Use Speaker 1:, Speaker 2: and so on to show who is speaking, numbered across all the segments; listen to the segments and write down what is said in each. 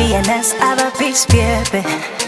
Speaker 1: DNS aba peace baby.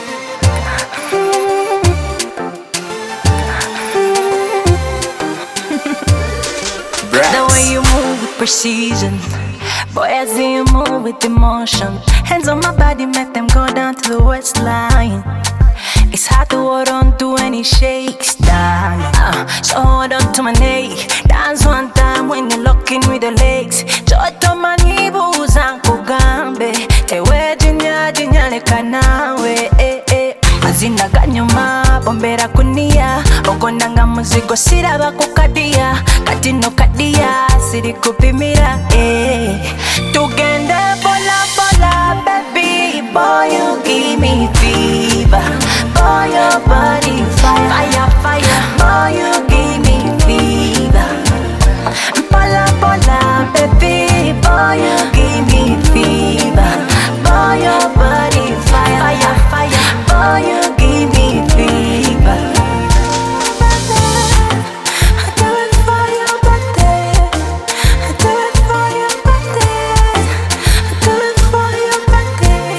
Speaker 1: The way you move with precision, boy, I see you move with emotion. Hands on my body, make them go down to the waistline. It's hard to hold on to any shakes down. So hold on to my neck. Dance one time when you're locking with the legs. Joto manibu zangu gambe. Tewe jinya leka nawe. Azina kanyuma, bombera kunia. Ogonanga muzigo siraba kukadia. Katino kadia, siri kupimira. Tugende bola baby. Boy, you give me fever. Boy, your body fire, fire. Boy, you give me fever. Bola, baby. Boy, you give me fever. Boy, your body fire, fire. Boy, you give me fever. I do it for your birthday. I do it for your birthday. I do it for your birthday.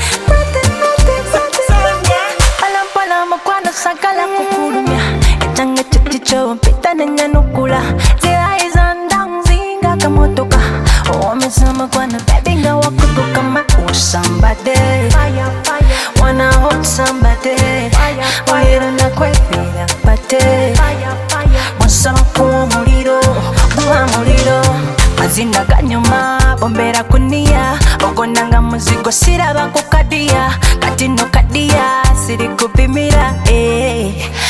Speaker 1: Palam cuando saca la cucurumia. Echan chicho, pita niña nukula. Zira izandang zinga kamotoka. Oh, me sama cuando baby ga wakutoka ma. Oh, somebody, fire, fire. Wanna hold somebody. Fire, fire. Oye, na kwefira pate. Fire, fire. Wasama kuwa muliro, buwa muliro. Azina kanyuma, bombera kunia. Ogonanga muzigo siraba kukadia. Katino kadia, siri kupimira.